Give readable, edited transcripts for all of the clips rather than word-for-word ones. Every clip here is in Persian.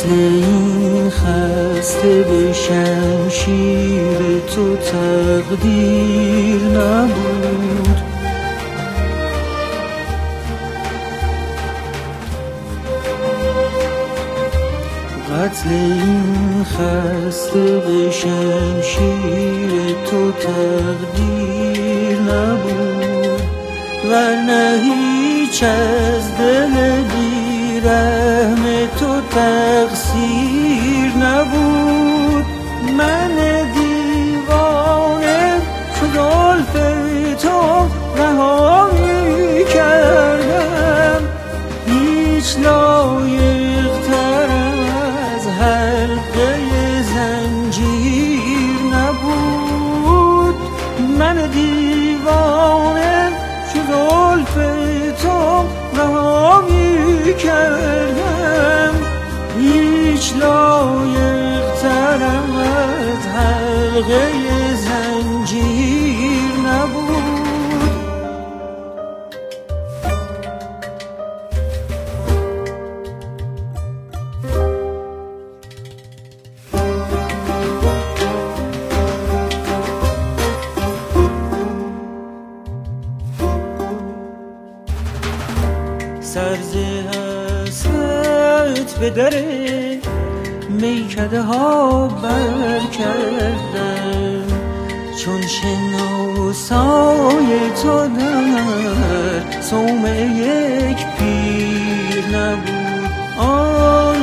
قتل این خسته به شمشیر تو تقدیر نبود. قتل این خسته به شمشیر تو تقدیر نبود، ورنه هیچ از دل بیرحم تو تقصیر نبود. من دیوانه زلف تو رها می کردم، هیچ لایق ترم از حلقه زنجیر نبود. من دیوانه زلف تو رها می کردم، هیچ لایق ترم از حلقه زنجیر نبود. سرزه حسرت به در میکده ها بر کردم، چون شناسای تو در صومعه یک پیر نبود. آن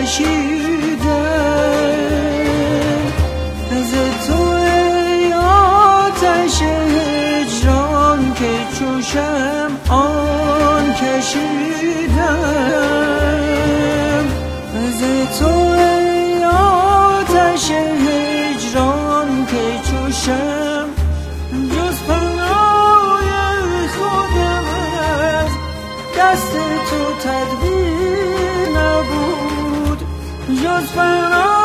کشیدم از تو ای آتش هجران که چوشم، آن کشیدم از تو ای آتش هجران که چوشم. جز پناه خودم از دست تو تدبیر نبود، جز پناه